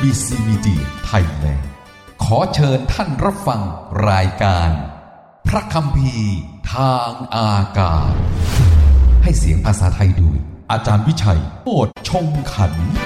BBC Media Thailand ขอเชิญท่านรับฟังรายการพระคัมภีร์ทางอากาศให้เสียงภาษาไทยโดยอาจารย์วิชัยโอษฐ์ชงขันธ์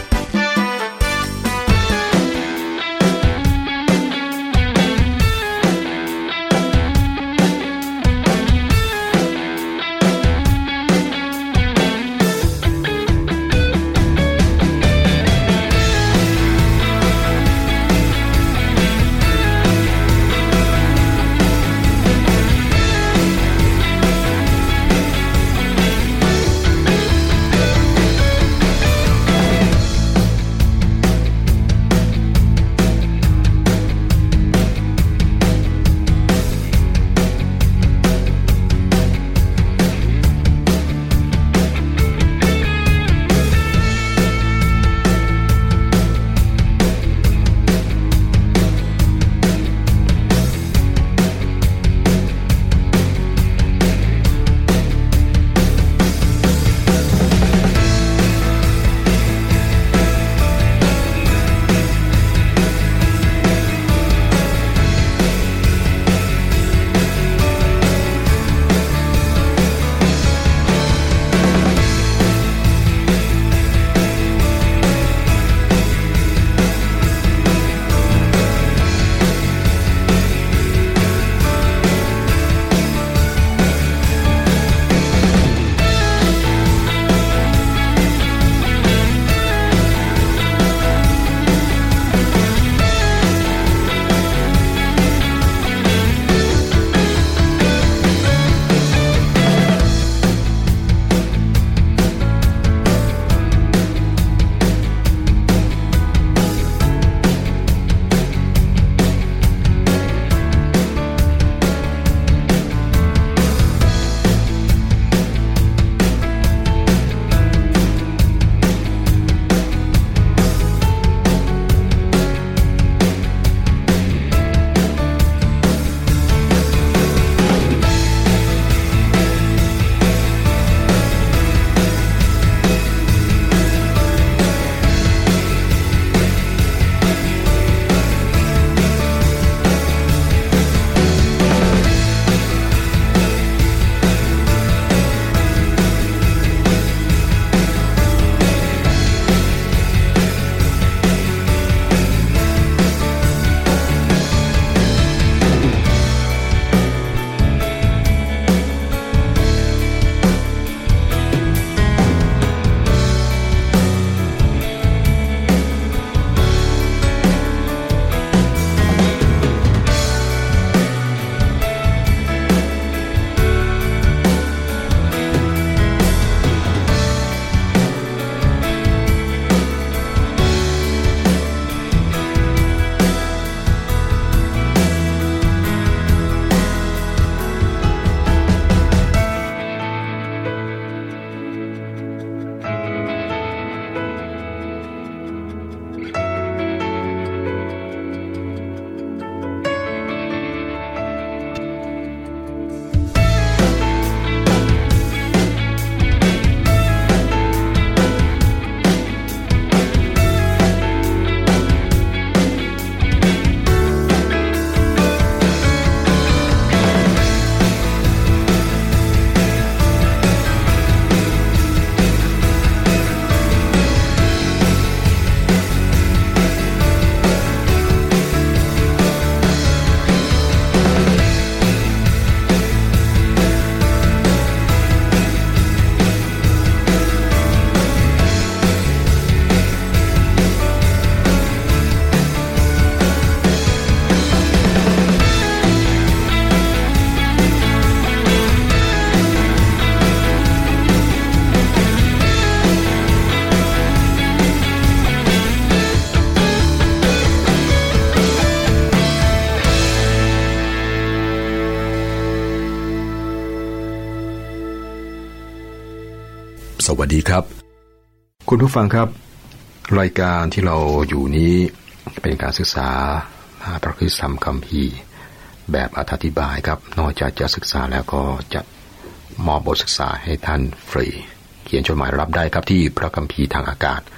สวัสดีครับคุณผู้ฟังครับรายการที่เราอยู่นี้เป็นการศึกษาพระคัมภีร์แบบอธิบายครับนอกจากจะศึกษาแล้วก็จะมอบบทศึกษาให้ท่านฟรีเขียนจดหมายรับได้ครับที่พระคัมภีร์ทางอากาศ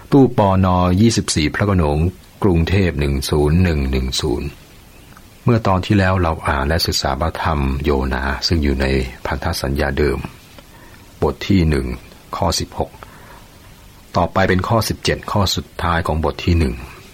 ตู้ปน24พระโขนงกรุงเทพ10110เมื่อตอนที่แล้วเราอ่านและศึกษาพระธรรมโยนาซึ่งอยู่ในพันธสัญญาเดิมบทที่1ข้อ16ต่อไปเป็นข้อ17ข้อสุดท้ายของบทที่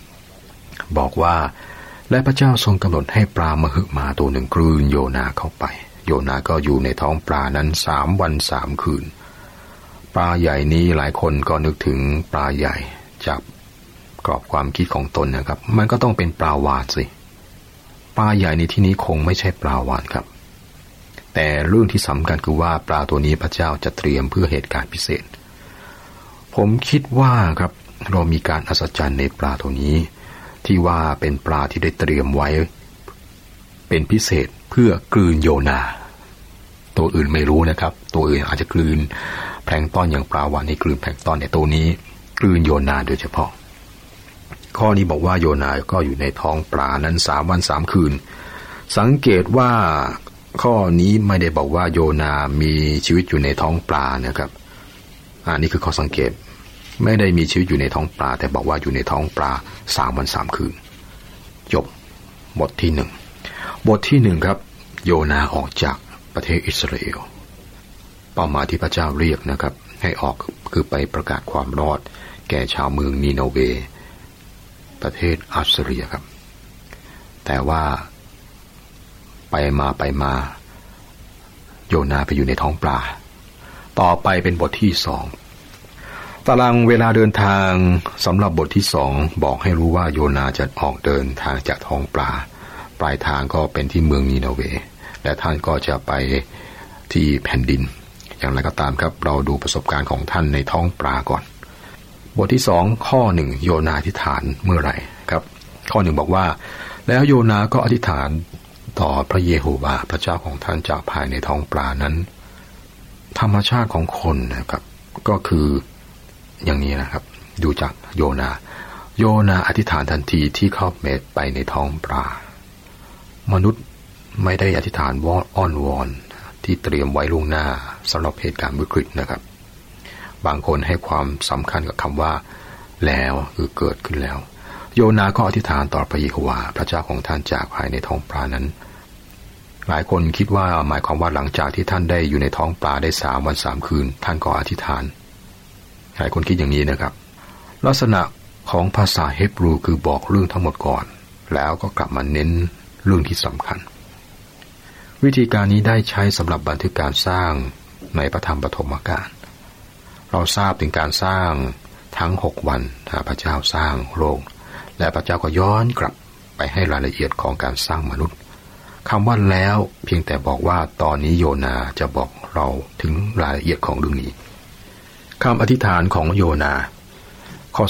1บอกว่าและพระเจ้าทรงกำหนดให้ปลามหึมาตัวหนึ่งกลืนโยนาเข้าไปโยนาก็อยู่ในท้องปลานั้น3 วัน3 คืนปลาใหญ่นี้หลายคนก็นึกถึงปลาใหญ่จากกรอบความคิดของตนนะครับมันก็ต้องเป็นปลาวาฬสิปลาใหญ่ในที่นี้คงไม่ใช่ปลาวาฬครับแต่เรื่องที่สำคัญคือว่าปลาตัวนี้พระเจ้าจะเตรียมเพื่อเหตุการณ์พิเศษผมคิดว่าครับเรามีการอัศจรรย์ในปลาตัวนี้ที่ว่าเป็นปลาที่ได้เตรียมไว้เป็นพิเศษเพื่อกลืนโยนาตัวอื่นไม่รู้นะครับตัวอื่นอาจจะกลืนแพลงก์ตอนอย่างปลาวาฬนี่กลืนแพลงก์ตอนในตัวนี้กลืนโยนาโดยเฉพาะข้อนี้บอกว่าโยนาก็อยู่ในท้องปลานั้น3 วัน 3 คืนสังเกตว่าข้อนี้ไม่ได้บอกว่าโยนามีชีวิตอยู่ในท้องปลานะครับนี่คือข้อสังเกตไม่ได้มีชีวิตอยู่ในท้องปลาแต่บอกว่าอยู่ในท้องปลา3 วัน 3 คืนจบบทที่1บทที่1ครับโยนาออกจากประเทศอิสราเอลเป้าหมายที่พระเจ้าเรียกนะครับให้ออกคือไปประกาศความรอดแก่ชาวเมืองนีโนเวประเทศอัสซีเรียครับแต่ว่าไปมาโยนาไปอยู่ในท้องปลาต่อไปเป็นบทที่2ตารางเวลาเดินทางสำหรับบทที่2บอกให้รู้ว่าโยนาจะออกเดินทางจากท้องปลาปลายทางก็เป็นที่เมืองนีโนเวและท่านก็จะไปที่แผ่นดินอย่างไรก็ตามครับเราดูประสบการณ์ของท่านในท้องปลาก่อนบทที่2ข้อ1โยนาอธิษฐานเมื่อไหร่ครับข้อ1บอกว่าแล้วโยนาก็อธิษฐานต่อพระเยโฮวาห์พระเจ้าของท่านจากภายในท้องปลานั้นธรรมชาติของคนนะครับก็คืออย่างนี้นะครับดูจากโยนาอธิษฐานทันทีที่เข้าไปในท้องปลามนุษย์ไม่ได้อธิษฐานอ้อนวอนที่เตรียมไว้ล่วงหน้าสำหรับเหตุการณ์วิกฤตนะครับบางคนให้ความสำคัญกับคำว่าแล้วคือเกิดขึ้นแล้วโยนาก็อธิษฐานต่อพระเยโฮวาห์พระเจ้าของท่านจากภายในท้องปลานั้นหลายคนคิดว่าหมายความว่าหลังจากที่ท่านได้อยู่ในท้องปลาได้3 วัน 3 คืนท่านก็อธิษฐานหลายคนคิดอย่างนี้นะครับลักษณะของภาษาฮีบรูคือบอกเรื่องทั้งหมดก่อนแล้วก็กลับมาเน้นเรื่องที่สำคัญวิธีการนี้ได้ใช้สำหรับบันทึกการสร้างในพระธรรมปฐมกาลเราทราบถึงการสร้างทั้ง6 วันพระเจ้าสร้างโลกและพระเจ้าก็ย้อนกลับไปให้รายละเอียดของการสร้างมนุษย์คำว่าแล้วเพียงแต่บอกว่าตอนนี้โยนาจะบอกเราถึงรายละเอียดของเรื่องนี้คำอธิษฐานของโยนาข้อ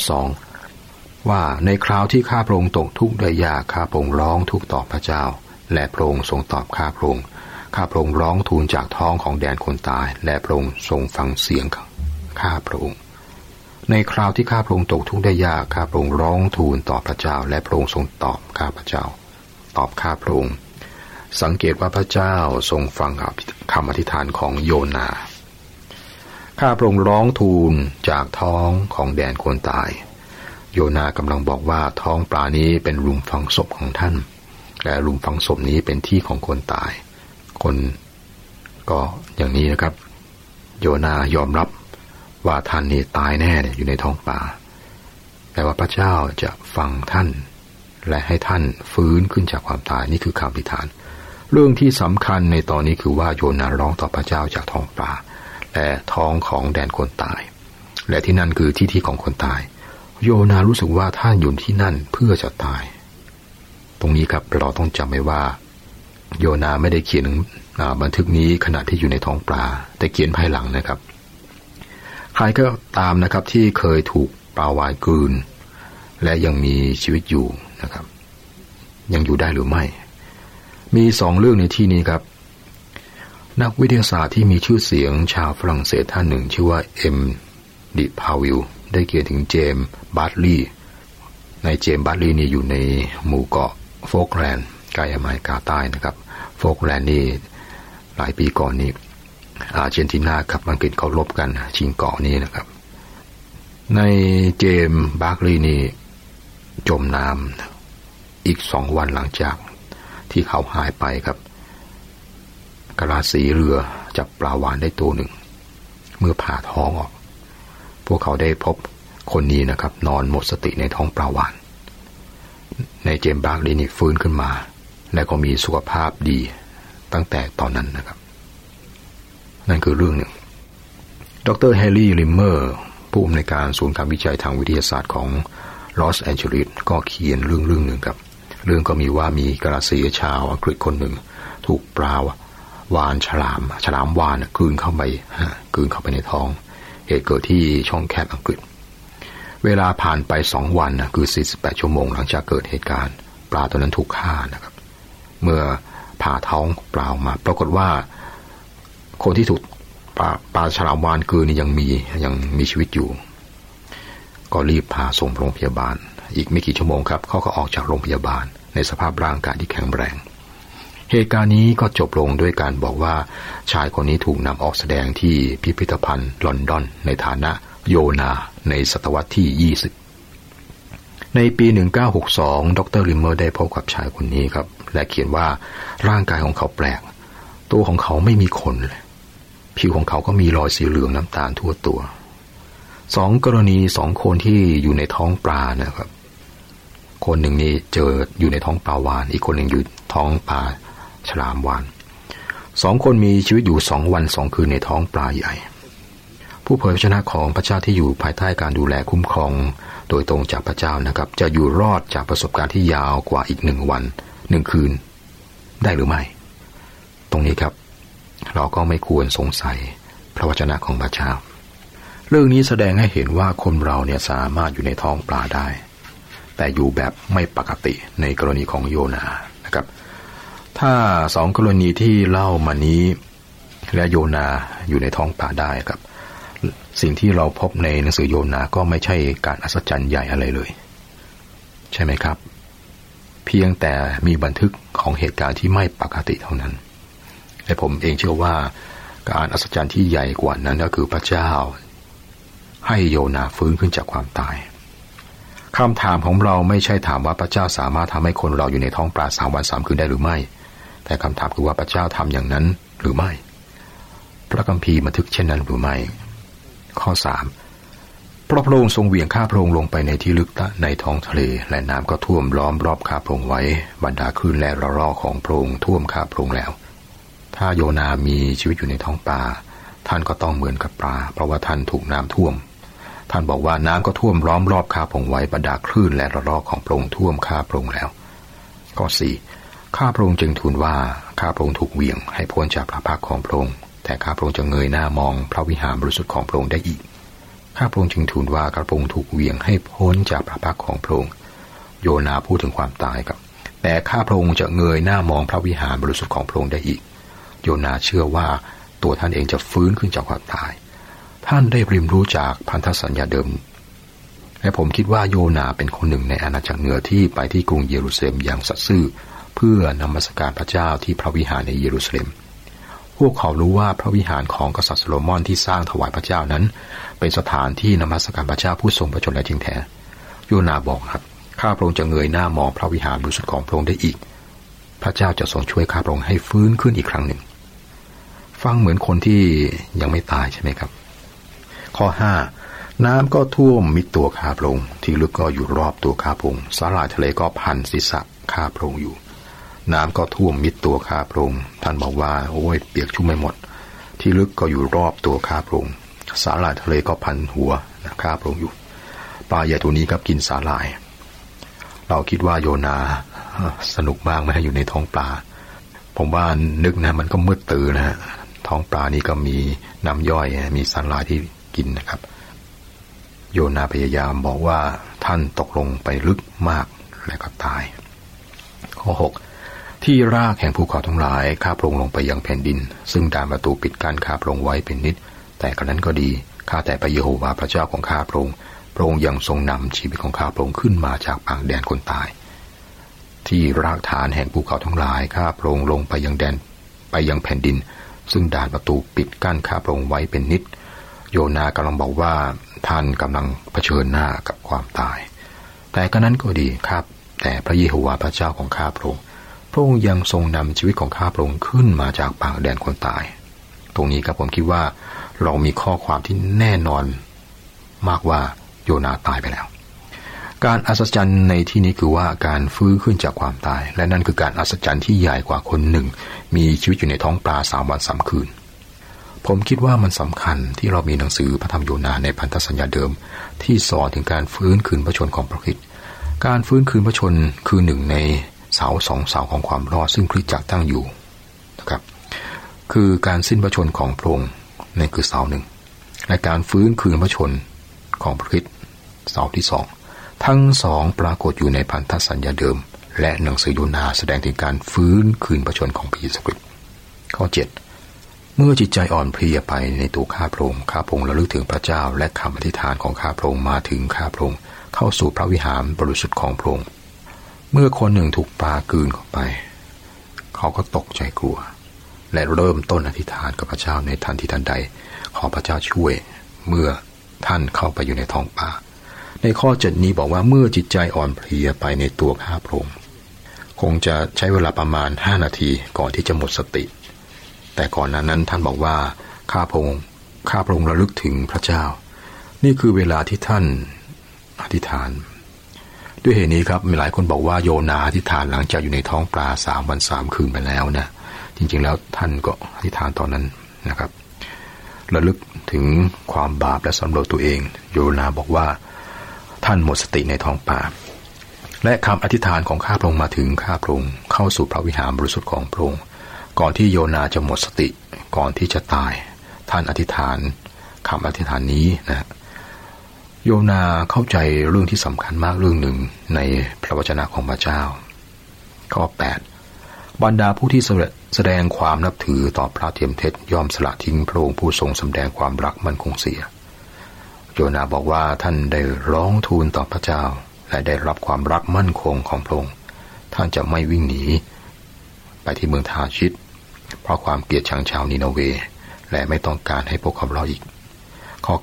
2ว่าในคราวที่ข้าพระองค์ตกทุกข์ได้ยากข้าพระองค์ร้องทุกข์ต่อพระเจ้าและพระองค์ทรงตอบข้าพระองค์ร้องทูลจากท้องของแดนคนตายและพระองค์ทรงฟังเสียงข้าพระองค์ในคราวที่ข้าพระองค์ตกทุกข์ได้ยากข้าพระองค์ร้องทูลต่อพระเจ้าและพระองค์ทรงตอบข้าพระเจ้าตอบข้าพระองค์สังเกตว่าพระเจ้าทรงฟังคำอธิษฐานของโยนาข้าพระองค์ร้องทูลจากท้องของแดนคนตายโยนากำลังบอกว่าท้องปลานี้เป็นหลุมฝังศพของท่านและหลุมฝังศพนี้เป็นที่ของคนตายคนก็อย่างนี้นะครับโยนายอมรับว่าท่านนี่ตายแน่อยู่ในท้องปลาแต่ว่าพระเจ้าจะฟังท่านและให้ท่านฟื้นขึ้นจากความตายนี่คือคำอธิษฐานเรื่องที่สำคัญในตอนนี้คือว่าโยนาร้องต่อพระเจ้าจากท้องปลาและท้องของแดนคนตายและที่นั่นคือที่ของคนตายโยนารู้สึกว่าท่านอยู่ที่นั่นเพื่อจะตายตรงนี้ครับเราต้องจำไว้ว่าโยนาไม่ได้เขียนบันทึกนี้ขณะที่อยู่ในท้องปลาแต่เขียนภายหลังนะครับใครก็ตามนะครับที่เคยถูกปลาวาฬกลืนและยังมีชีวิตอยู่นะครับยังอยู่ได้หรือไม่มี2 เรื่องในที่นี้ครับนักวิทยาศาสตร์ที่มีชื่อเสียงชาวฝรั่งเศสท่านหนึ่งชื่อว่าดิพาวิลได้เขียนถึงเจมส์บัตลีในเจมส์บัตลีนี่อยู่ในหมู่เกาะโฟกแลนด์ใกล้อเมริกาใต้นะครับโฟกแลนด์นี่หลายปีก่อนนี้อาร์เจนตินากับอังกฤษเขารบกันชิงเกาะนี้นะครับในเจมส์บาร์คลีย์นี่จมน้ำอีก2 วันหลังจากที่เขาหายไปครับกะลาสีเรือจับปลาวาฬได้ตัวหนึ่งเมื่อผ่าท้องออกพวกเขาได้พบคนนี้นะครับนอนหมดสติในท้องปลาวาฬในเจมส์บาร์คลีย์นี่ฟื้นขึ้นมาและก็มีสุขภาพดีตั้งแต่ตอนนั้นนะครับนั่นคือเรื่องหนึ่งดร.แฮร์รี่ ลิมเมอร์ผู้อำนวยการศูนย์การวิจัยทางวิทยาศาสตร์ของลอสแอนเจลิสก็เขียนเรื่องหนึ่งครับเรื่องก็มีว่ามีกะลาสีชาวอังกฤษคนหนึ่งถูกปลาวาฬฉลามวาฬกลืนเข้าไปในท้องเหตุเกิดที่ช่องแคบอังกฤษเวลาผ่านไป2 วันคือ48 ชั่วโมงหลังจากเกิดเหตุการณ์ปลาตัวนั้นถูกฆ่านะครับเมื่อผ่าท้องปลาออกมาปรากฏว่าคนที่ถูกปลาฉลามวาฬกลืนนี่ยังมีชีวิตอยู่ก็รีบพาส่งโรงพยาบาลอีกไม่กี่ชั่วโมงครับเขาก็ออกจากโรงพยาบาลในสภาพร่างกายที่แข็งแรงเหตุการณ์นี้ก็จบลงด้วยการบอกว่าชายคนนี้ถูกนำออกแสดงที่พิพิธภัณฑ์ลอนดอนในฐานะโยนาในศตวรรษที่20ในปี 1962 ดร.ลิมเมอร์ได้พบกับชายคนนี้ครับและเขียนว่าร่างกายของเขาแปลกตัวของเขาไม่มีขนเลยผิวของเขาก็มีรอยสีเหลืองน้ำตาลทั่วตัว2 กรณี2 คนที่อยู่ในท้องปลานะครับคนหนึ่งนี่เจออยู่ในท้องปลาวาฬอีกคนหนึ่งอยู่ท้องปลาฉลามวาฬ2 คนมีชีวิตอยู่2 วัน2 คืนในท้องปลาใหญ่ผู้เผยพระชนะของพระเจ้าที่อยู่ภายใต้การดูแลคุ้มครองโดยตรงจากพระเจ้านะครับจะอยู่รอดจากประสบการณ์ที่ยาวกว่าอีก1 วัน1 คืนได้หรือไม่ตรงนี้ครับเราก็ไม่ควรสงสัยพระวจนะของพระเจ้าเรื่องนี้แสดงให้เห็นว่าคนเราเนี่ยสามารถอยู่ในท้องปลาได้แต่อยู่แบบไม่ปกติในกรณีของโยนานะครับถ้า2 กรณีที่เล่ามานี้และโยนาอยู่ในท้องปลาได้ครับสิ่งที่เราพบในหนังสือโยนาก็ไม่ใช่การอัศจรรย์ใหญ่อะไรเลยใช่ไหมครับเพียงแต่มีบันทึกของเหตุการณ์ที่ไม่ปกติเท่านั้นและผมเองเชื่อว่าการอัศจรรย์ที่ใหญ่กว่านั้นก็คือพระเจ้าให้โยนาฟื้นขึ้นจากความตายคำถามของเราไม่ใช่ถามว่าพระเจ้าสามารถทำให้คนเราอยู่ในท้องปลา3 วัน 3 คืนได้หรือไม่แต่คำถามคือว่าพระเจ้าทำอย่างนั้นหรือไม่พระคัมภีร์บันทึกเช่นนั้นหรือไม่ข้อ3พระองค์ทรงเหวี่ยงข้าพระองค์ลงไปในที่ลึกในท้องทะเลและน้ำก็ท่วมล้อมรอบข้าพระองค์ไว้บรรดาคลื่นและระลอกของพระองค์ท่วมข้าพระองค์แล้วถ้าโยนามีชีวิตอยู่ในท้องปลาท่านก็ต้องเหมือนกับปลาเพราะว่าท่านถูกน้ำท่วมท่านบอกว่าน้ำก็ท่วมล้อมรอบข้าพระองค์ไว้บรรดาคลื่นและระลอกของพระองค์ท่วมข้าพระองค์แล้วข้อ4ข้าพระองค์จึงทูลว่าข้าพระองค์ถูกเหวี่ยงให้พ้นจากพระพักของพระองค์แต่ข้าพระองค์จะเงยหน้ามองพระวิหารบริสุทธิ์ของพระองค์ได้อีกข้าพระองค์จึงทูลว่าข้าพระองค์ถูกเหวี่ยงให้พ้นจากพระพักของพระองค์โยนาพูดถึงความตายครับแต่ข้าพระองค์จะเงยหน้ามองพระวิหารบริสุทธิ์ของพระองค์ได้อีกโยนาเชื่อว่าตัวท่านเองจะฟื้นขึ้นจากความตายท่านได้เรียนรู้จากพันธสัญญาเดิมและผมคิดว่าโยนาเป็นคนหนึ่งในอาณาจักรเหนือที่ไปที่กรุงเยรูซาเล็มอย่างสัตย์ซื่อเพื่อนมัสการพระเจ้าที่พระวิหารในเยรูซาเล็มพวกเขารู้ว่าพระวิหารของกษัตริย์โซโลมอนที่สร้างถวายพระเจ้านั้นเป็นสถานที่นมัสการพระเจ้าผู้ทรงพระชนและจริงแท้โยนาบอกครับข้าพระองค์จะเงยหน้ามองพระวิหารบริสุทธิ์ของพระองค์ได้อีกพระเจ้าจะทรงช่วยข้าพระองค์ให้ฟื้นขึ้นอีกครั้งหนึ่งฟังเหมือนคนที่ยังไม่ตายใช่ไหมครับข้อ5น้ำก็ท่วมมิดตัวข้าพระองค์ที่ลึกก็อยู่รอบตัวข้าพระองค์สาหร่ายทะเลก็พันศีรษะข้าพระองค์อยู่น้ำก็ท่วมมิดตัวข้าพระองค์ท่านบอกว่าโอ้ยเปียกชุ่มไปหมดที่ลึกก็อยู่รอบตัวข้าพระองค์สาหร่ายทะเลก็พันหัวข้าพระองค์อยู่ปลาใหญ่ตัวนี้ครับกินสาหร่ายเราคิดว่าโยนาสนุกมากไหมอยู่ในท้องปลาผมว่านึกนะมันก็มืดตื่นนะฮะท้องปลานี้ก็มีน้ำย่อยมีสาหร่ายที่กินนะครับโยนาพยายามบอกว่าท่านตกลงไปลึกมากและก็ตายข้อ6ที่รากแห่งภูเขาทั้งหลายข้าพระองค์ลงไปยังแผ่นดินซึ่งด่านประตูปิดกั้นข้าพระองค์ไว้เป็นนิดแต่กระนั้นก็ดีข้าแต่พระเยโฮวาห์พระเจ้าของข้าพระองค์พระองค์ยังทรงนำชีวิตของข้าพระองค์ขึ้นมาจากปากแดนคนตายที่รากฐานแห่งภูเขาทั้งหลายข้าพระองค์ลงไปยังแผ่นดินซึ่งด่านประตูปิดกั้นข้าพระองค์ไว้เป็นนิดโยนากำลังบอกว่าท่านกำลังเผชิญหน้ากับความตายแต่ก็นั้นก็ดีครับแต่พระเยโฮวาห์พระเจ้าของข้าพระองค์ยังทรงนำชีวิตของข้าพระองค์ขึ้นมาจากปากแดนคนตายตรงนี้ครับผมคิดว่าเรามีข้อความที่แน่นอนมากว่าโยนาตายไปแล้วการอัศจรรย์ในที่นี้คือว่าการฟื้นขึ้นจากความตายและนั่นคือการอัศจรรย์ที่ใหญ่กว่าคนหนึ่งมีชีวิตอยู่ในท้องปลา3 วัน 3 คืนผมคิดว่ามันสำคัญที่เรามีหนังสือพระธรรมโยนาในพันธสัญญาเดิมที่สอนถึงการฟื้นคืนพระชนของพระคริสต์การฟื้นคืนพระชนคือหนึ่งในเสา2 เสาของความรอดซึ่งคริสตจักรตั้งอยู่นะครับคือการสิ้นพระชนของพระองค์นั่นคือเสาหนึ่งและการฟื้นคืนพระชนของพระคริสต์เสาที่2ทั้ง2ปรากฏอยู่ในพันธสัญญาเดิมและหนังสือโยนาแสดงถึงการฟื้นคืนพระชนของพระเยซูคริสต์ข้อ7เมื่อจิตใจอ่อนเพลียไปในตัวข้าพระองค์ระลึกถึงพระเจ้าและคำอธิษฐานของข้าพระองค์มาถึงข้าพระองค์เข้าสู่พระวิหารบริสุทธิ์ของพระองค์เมื่อคนหนึ่งถูกปลากลืนเข้าไปเขาก็ตกใจกลัวและเริ่มต้นอธิษฐานกับพระเจ้าในทันทีทันใดขอพระเจ้าช่วยเมื่อท่านเข้าไปอยู่ในท้องปลาในข้อ7นี้บอกว่าเมื่อจิตใจอ่อนเพลียไปในตัวข้าพระองค์คงจะใช้เวลาประมาณ5 นาทีก่อนที่จะหมดสติแต่ก่อนนั้นท่านบอกว่าข้าพระองค์ระลึกถึงพระเจ้านี่คือเวลาที่ท่านอธิษฐานด้วยเหตุนี้ครับมีหลายคนบอกว่าโยนาอธิษฐานหลังจากอยู่ในท้องปลา3 วัน 3 คืนไปแล้วนะจริงๆแล้วท่านก็อธิษฐานตอนนั้นนะครับระลึกถึงความบาปและสำรวจตัวเองโยนาบอกว่าท่านหมดสติในท้องปลาและคำอธิษฐานของข้าพระองค์มาถึงข้าพระองค์เข้าสู่พระวิหารบริสุทธิ์ของพระองค์ก่อนที่โยนาจะหมดสติก่อนที่จะตายท่านอธิษฐานคำอธิษฐานนี้นะโยนาเข้าใจเรื่องที่สำคัญมากเรื่องหนึ่งในพระวจนะของพระเจ้าข้อ8บรรดาผู้ที่แสดงความนับถือต่อพระเทียมเท็จย่อมสละทิ้งพระองค์ผู้ทรงสำแดงความรักมั่นคงเสียโยนาบอกว่าท่านได้ร้องทูลต่อพระเจ้าและได้รับความรักมั่นคงของพระองค์ท่านจะไม่วิ่งหนีไปที่เมืองทาชิตเพราะความเกลียดชังชาวนีนาเวและไม่ต้องการให้พวกเขารอดอีกข้อ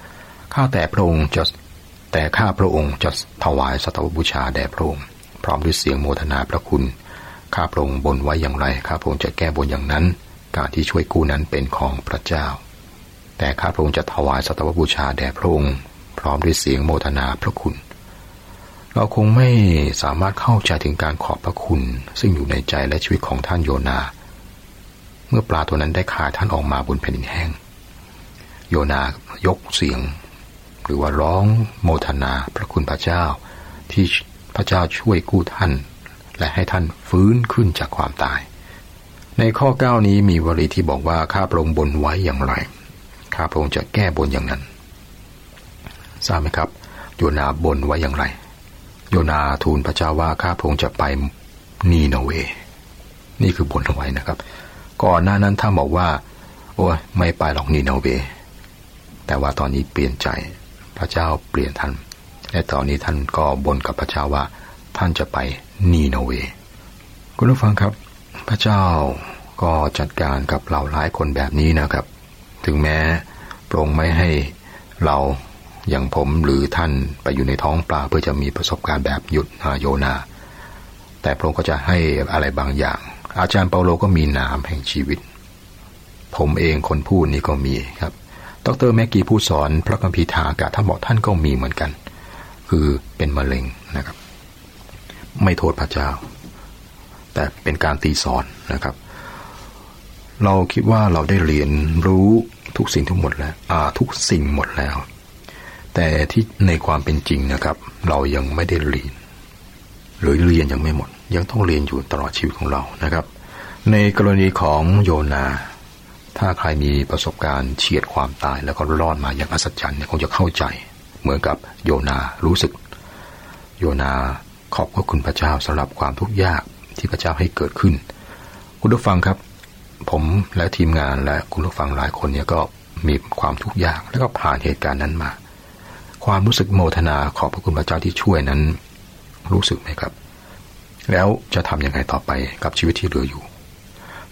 9ข้าแต่พระองค์จะถวายสัตวบูชาแด่พระองค์พร้อมด้วยเสียงโมทนาพระคุณข้าพระองค์บนไว้อย่างไรข้าพระองค์จะแก้บนอย่างนั้นการที่ช่วยกู้นั้นเป็นของพระเจ้าแต่ข้าพระองค์จะถวายสัตวบูชาแด่พระองค์พร้อมด้วยเสียงโมทนาพระคุณเราคงไม่สามารถเข้าใจถึงการขอบพระคุณซึ่งอยู่ในใจและชีวิตของท่านโยนาเมื่อปลาตัวนั้นได้คายท่านออกมาบนแผ่นดินแห้งโยนายกเสียงหรือว่าร้องโมทนาพระคุณพระเจ้าที่พระเจ้าช่วยกู้ท่านและให้ท่านฟื้นขึ้นจากความตายในข้อ9นี้มีวลีที่บอกว่าข้าพระองค์บนไว้อย่างไรข้าพระองค์จะแก้บนอย่างนั้นทราบไหมครับโยนาบนไว้อย่างไรโยนาทูลพระเจ้าว่าข้าพระองค์จะไปนีนาเวนี่คือบนเอาไว้นะครับก่อนหน้านั้นท่านบอกว่าโอ้ยไม่ไปหรอกนีนาเวแต่ว่าตอนนี้เปลี่ยนใจพระเจ้าเปลี่ยนท่านและตอนนี้ท่านก็บ่นกับพระเจ้าว่าท่านจะไปนีนาเวคุณผู้ฟังครับพระเจ้าก็จัดการกับเราหลายคนแบบนี้นะครับถึงแม้พระองค์ไม่ให้เราอย่างผมหรือท่านไปอยู่ในท้องปลาเพื่อจะมีประสบการณ์แบบโยนาแต่พระองค์ก็จะให้อะไรบางอย่างอาจารย์เปาโลก็มีนามแห่งชีวิตผมเองคนพูดนี่ก็มีครับดร.แม็กกี้ผู้สอนพระคัมภีร์ทางอากาศท่านบอกท่านก็มีเหมือนกันคือเป็นมะเร็งนะครับไม่โทษพระเจ้าแต่เป็นการตีสอนนะครับเราคิดว่าเราได้เรียนรู้ทุกสิ่งทั้งหมดแล้วทุกสิ่งหมดแล้วแต่ที่ในความเป็นจริงนะครับเรายังไม่ได้เรียนหรือเรียนยังไม่หมดยังต้องเรียนอยู่ตลอดชีวิตของเรานะครับในกรณีของโยนาถ้าใครมีประสบการณ์เฉียดความตายแล้วก็รอดมาอย่างอัศจรรย์คงจะเข้าใจเหมือนกับโยนารู้สึกโยนาขอบคุณพระเจ้าสำหรับความทุกข์ยากที่พระเจ้าให้เกิดขึ้นคุณผู้ฟังครับผมและทีมงานและคุณผู้ฟังหลายคนเนี่ยก็มีความทุกข์ยากแล้วก็ผ่านเหตุการณ์นั้นมาความรู้สึกโมทนาขอบพระคุณพระเจ้าที่ช่วยนั้นรู้สึกไหมครับแล้วจะทำยังไงต่อไปกับชีวิตที่เหลืออยู่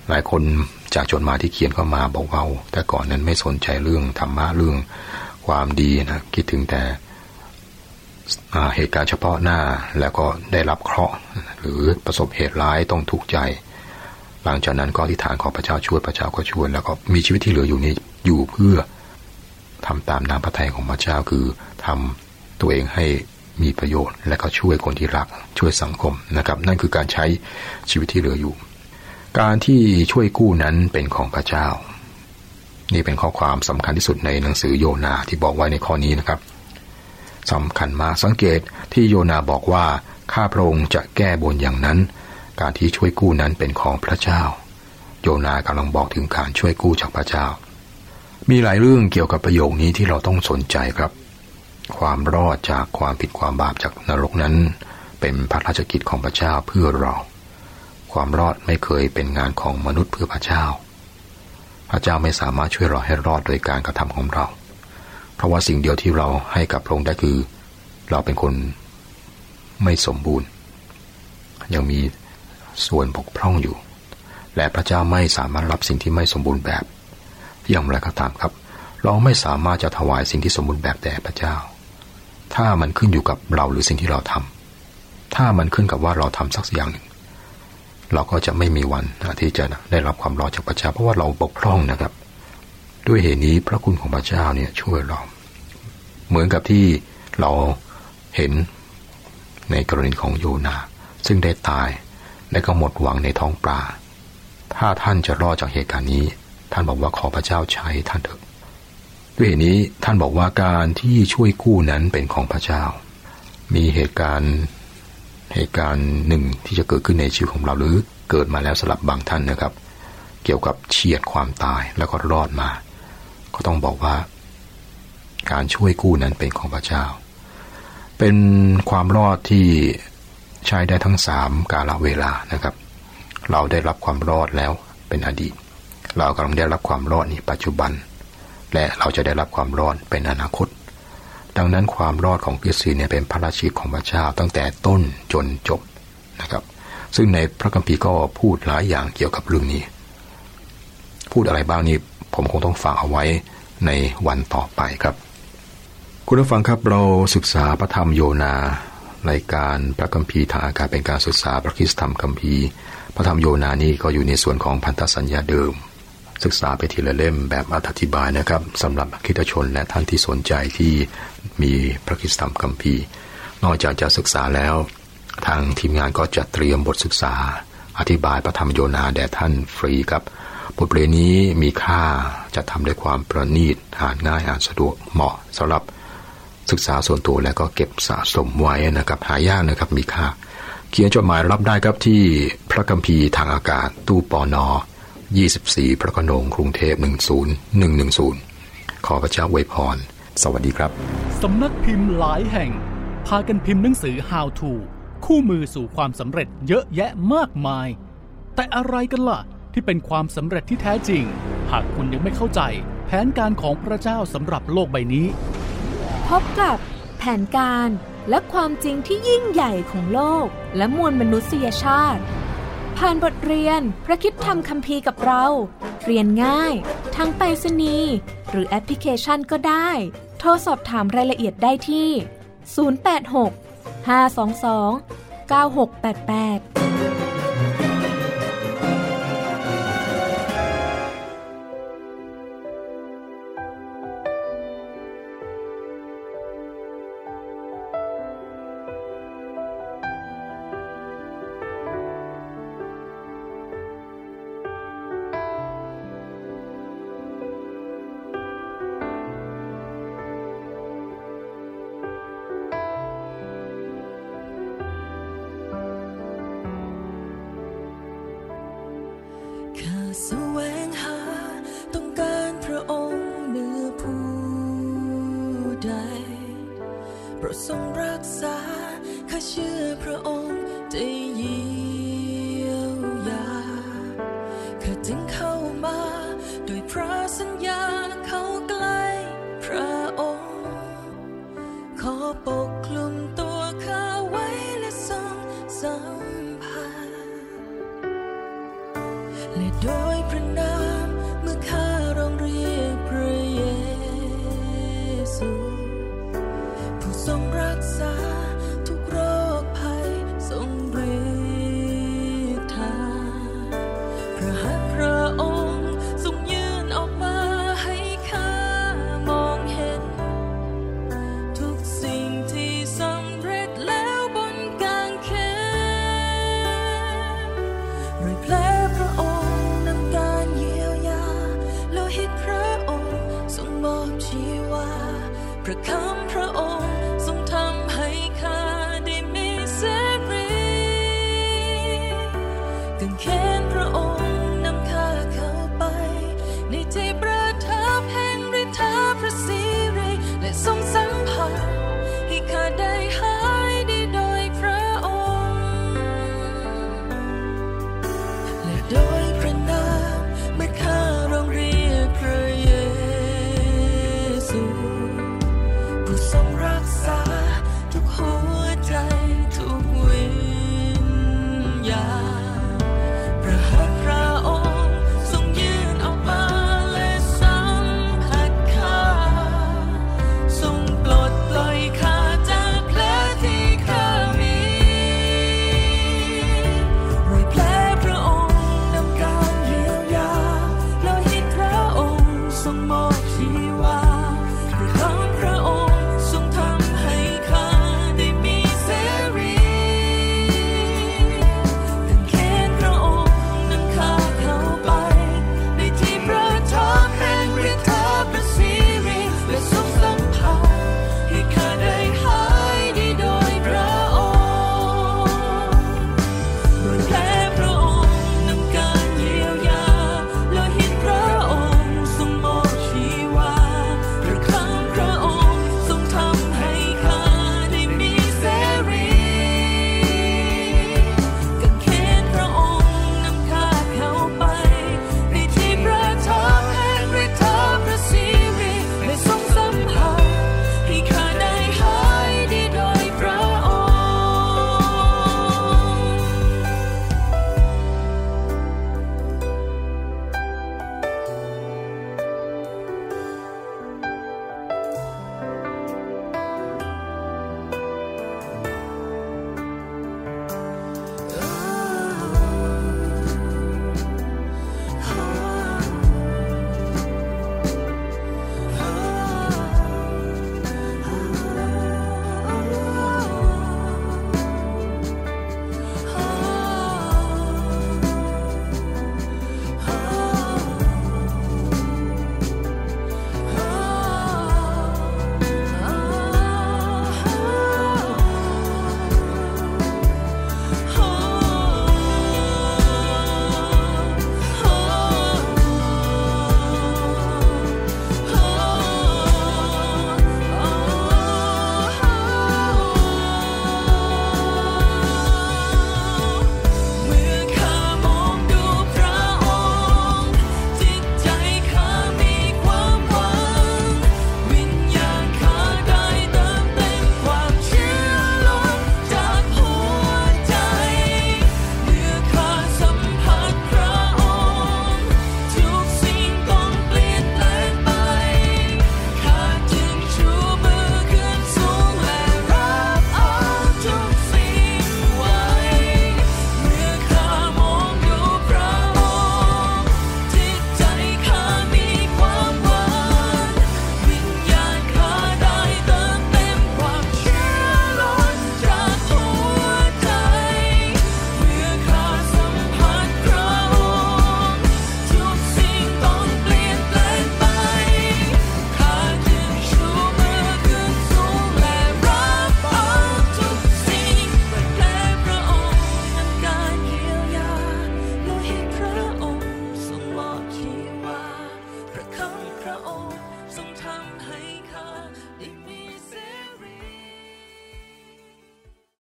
หลายคนจากจดหมายที่เขียนเข้ามาบอกว่าแต่ก่อนนั้นไม่สนใจเรื่องธรรมะเรื่องความดีนะคิดถึงแต่เหตุการณ์เฉพาะหน้าแล้วก็ได้รับเคราะห์หรือประสบเหตุร้ายต้องทุกข์ใจหลังจากนั้นก็อธิษฐานขอพระเจ้าช่วยพระเจ้าก็ช่วยแล้วก็มีชีวิตที่เหลืออยู่นี้อยู่เพื่อทำตามน้ำพระทัยของพระเจ้าคือทำตัวเองให้มีประโยชน์และก็ช่วยคนที่รักช่วยสังคมนะครับนั่นคือการใช้ชีวิตที่เหลืออยู่การที่ช่วยกู้นั้นเป็นของพระเจ้านี่เป็นข้อความสำคัญที่สุดในหนังสือโยนาที่บอกไว้ในข้อนี้นะครับสำคัญมากสังเกตที่โยนาบอกว่าข้าพระองค์จะแก้บนอย่างนั้นการที่ช่วยกู้นั้นเป็นของพระเจ้าโยนากำลังบอกถึงการช่วยกู้จากพระเจ้ามีหลายเรื่องเกี่ยวกับประโยคนี้ที่เราต้องสนใจครับความรอดจากความผิดความบาปจากนรกนั้นเป็นพระราชกิจของพระเจ้าเพื่อเราความรอดไม่เคยเป็นงานของมนุษย์เพื่อพระเจ้าพระเจ้าไม่สามารถช่วยเราให้รอดโดยการกระทำของเราเพราะว่าสิ่งเดียวที่เราให้กับพระองค์ได้คือเราเป็นคนไม่สมบูรณ์ยังมีส่วนบกพร่องอยู่และพระเจ้าไม่สามารถรับสิ่งที่ไม่สมบูรณ์แบบอย่างไรก็ตามครับเราไม่สามารถจะถวายสิ่งที่สมบูรณ์แบบแด่พระเจ้าถ้ามันขึ้นอยู่กับเราหรือสิ่งที่เราทำถ้ามันขึ้นกับว่าเราทำสักอย่างหนึ่งเราก็จะไม่มีวันที่จะได้รับความรอดจากพระเจ้าเพราะว่าเราบกพร่องนะครับด้วยเหตุนี้พระคุณของพระเจ้าเนี่ยช่วยเราเหมือนกับที่เราเห็นในกรณีของโยนาซึ่งได้ตายและก็หมดหวังในท้องปลาถ้าท่านจะรอดจากเหตุการณ์นี้ท่านบอกว่าขอพระเจ้าใช้ท่านเถอะด้วยเหตุนี้ท่านบอกว่าการที่ช่วยกู้นั้นเป็นของพระเจ้ามีเหตุการณ์หนึ่งที่จะเกิดขึ้นในชีวิตของเราหรือเกิดมาแล้วสำหรับบางท่านนะครับเกี่ยวกับเฉียดความตายแล้วก็รอดมาก็ต้องบอกว่าการช่วยกู้นั้นเป็นของพระเจ้าเป็นความรอดที่ใช้ได้ทั้ง3กาลเวลานะครับเราได้รับความรอดแล้วเป็นอดีตเรากำลังได้รับความรอดในปัจจุบันและเราจะได้รับความรอดเป็นอนาคตดังนั้นความรอดของคริสเตียนเนี่ยเป็นพระราชกิจของพระเจ้าตั้งแต่ต้นจนจบนะครับซึ่งในพระคัมภีร์ก็พูดหลายอย่างเกี่ยวกับเรื่องนี้พูดอะไรบ้างนี่ผมคงต้องฝากเอาไว้ในวันต่อไปครับคุณผู้ฟังครับเราศึกษาพระธรรมโยนารายการพระคัมภีร์ทางอากาศเป็นการศึกษาพระคริสตธรรมคัมภีร์พระธรรมโยนานี่ก็อยู่ในส่วนของพันธสัญญาเดิมศึกษาไปทีละเล่มแบบอธิบายนะครับสำหรับคริสตชนและท่านที่สนใจที่มีพระคริสตธรรมคัมภีร์นอกจากจะศึกษาแล้วทางทีมงานก็จะเตรียมบทศึกษาอธิบายพระธรรมโยนาแด่ท่านฟรีครับบทเรียนนี้มีค่าจะทำด้วยความประณีตอ่านง่ายอ่านสะดวกเหมาะสำหรับศึกษาส่วนตัวและก็เก็บสะสมไว้นะครับหายากนะครับมีค่าเขียนจดหมายรับได้ครับที่พระคัมภีร์ทางอากาศตู้ปน24พระโขนงกรุงเทพ10110ขอพระเจ้าอวยพรสวัสดีครับสำนักพิมพ์หลายแห่งพากันพิมพ์หนังสือ How to คู่มือสู่ความสำเร็จเยอะแยะมากมายแต่อะไรกันล่ะที่เป็นความสำเร็จที่แท้จริงหากคุณยังไม่เข้าใจแผนการของพระเจ้าสำหรับโลกใบนี้พบกับแผนการและความจริงที่ยิ่งใหญ่ของโลกและมวลมนุษยชาติผ่านบทเรียนพระคริสตธรรมคัมภีร์กับเราเรียนง่ายทางไปรษณีย์หรือแอปพลิเคชันก็ได้โทรสอบถามรายละเอียดได้ที่086 522 9688 แสวงหาต้องการพระองค์เหนือผู้ใดโปรดทรงรักษาข้าเชื่อพระองค์จะเยียวยาข้าจึงเข้ามาโดยพระสัญญาเข้าใกล้พระองค์ขอปกคลุมตัวข้าไว้และทรงสัมผัสและโดยทรงรักษาทุกโรคภัยทรงฤทธาพระหัตถ์พระองค์ทรงยื่นออกมาให้ข้ามองเห็นทุกสิ่งที่สำเร็จแล้วบนกางเขนรอยแผลพระองค์นำการเยียวยาโลหิตพระองค์ทรงมอบชีวาพระคำ